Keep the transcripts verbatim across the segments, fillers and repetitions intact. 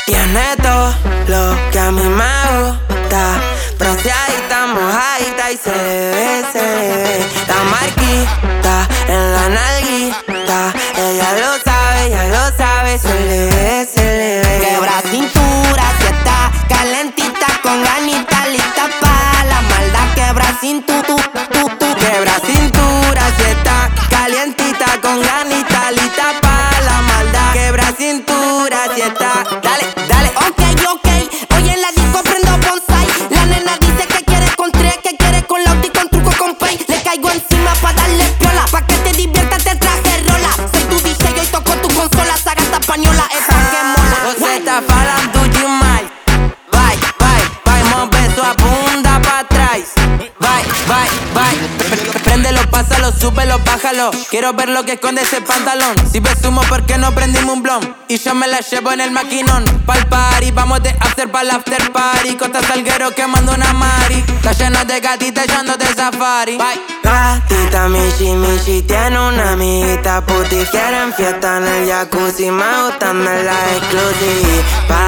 Tiene todo lo que a mí me gusta. Bronceadita, mojadita y se le ve, se le ve la marquita en la nalguita. Ella lo sabe, ella lo sabe, se le ve, se le ve. Quebra cintura, si está calentita, con ganita, lista pa' la maldad. Quebra cintura, tu, tu, tu. Quebra cintura, si está calientita, con ganita, lista pa' la maldad. Quebra cintura, si está, dale, dale. Ok, ok, hoy en la disco prendo bonsai. La nena dice que quiere con tres, que quiere con lauti, con truco, con pay. Le caigo encima pa' darle piola, pa' que te diviertas, te traje rola. Soy tu D J y toco tu consola, sagasta española, esa que mola. Você tá falando demais. Vai, vai, vai, move sua bunda pra trás. Vai, vai, vai. Préndelo, pásalo, súbelo, bájalo. Quiero ver lo que esconde ese pantalón. Si ves humo, ¿por qué no prendimos un blon? Y yo me la llevo en el maquinón. Pa'l party, vamos de after pa'l after party. Costa Salguero quemando una mari. Está lleno de gatitas echando de safari. Bye. Gatita Michi Michi tiene una amiguita puti. Quieren fiesta en el jacuzzi, me gustan de la exclusiva.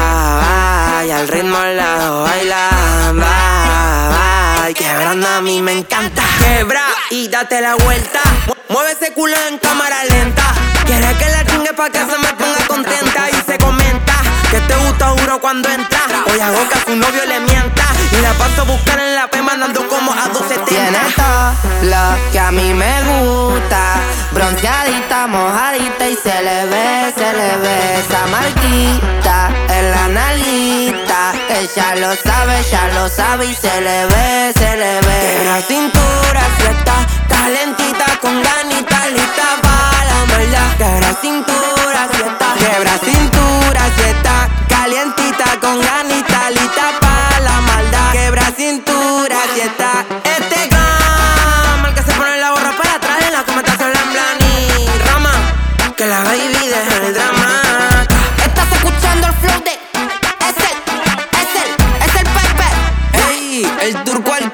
Y al ritmo lado bailando. Ay, quebrando a mí me encanta. Quebra y date la vuelta. Mueve ese culo en cámara lenta. Quiere que la chingue pa' que se me ponga contenta. Y se comenta que te gusta duro cuando entra. Hoy hago que a su novio le mienta. Y la paso a buscar en la P mandando como a doscientos setenta. Tiene todo lo que a mí me gusta. Bronceadita, mojadita y se le ve, se le ve esa marquita en la nalguita. Ella lo sabe, ella lo sabe y se le ve, se le ve. Quebra cintura, si está calentita, con ganita, lista pa' la maldad. Quebra cintura, si está. Quebra cintura, si está calientita, con ganita, lista pa' la maldad. Quebra cintura, si está. Este gama, el que se pone la borra para atrás en la comentación la y rama. Que la baby deja el drama. Estás escuchando el flow de Es el, es el, es el Pepe. Ey, el turco al